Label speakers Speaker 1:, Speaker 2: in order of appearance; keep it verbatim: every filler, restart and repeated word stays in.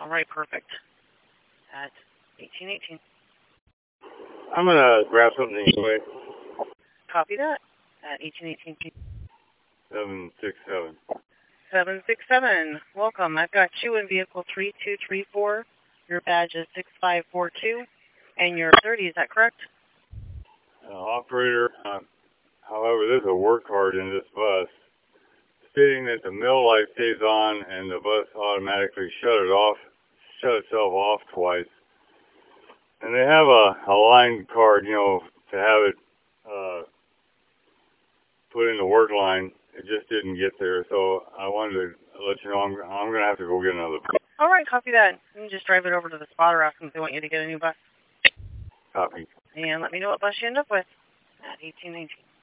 Speaker 1: All right, perfect. At eighteen eighteen.
Speaker 2: I'm going to grab something anyway.
Speaker 1: Copy that. At eighteen eighteen.
Speaker 2: seven six seven.
Speaker 1: seven six seven. Welcome. I've got you in vehicle three two three four. Your badge is six five four two. And you're thirty, is that correct?
Speaker 2: Uh, operator, uh, however, there's a work card in this bus stating that the mill light stays on and the bus automatically shut it off, shut itself off twice. And they have a, a line card, you know, to have it uh, put in the work line. It just didn't get there, so I wanted to let you know I'm, I'm going to have to go get another bus.
Speaker 1: All right, copy that. You can just drive it over to the spotter, ask them if they want you to get a new bus.
Speaker 2: Copy.
Speaker 1: And let me know what bus you end up with at eighteen nineteen.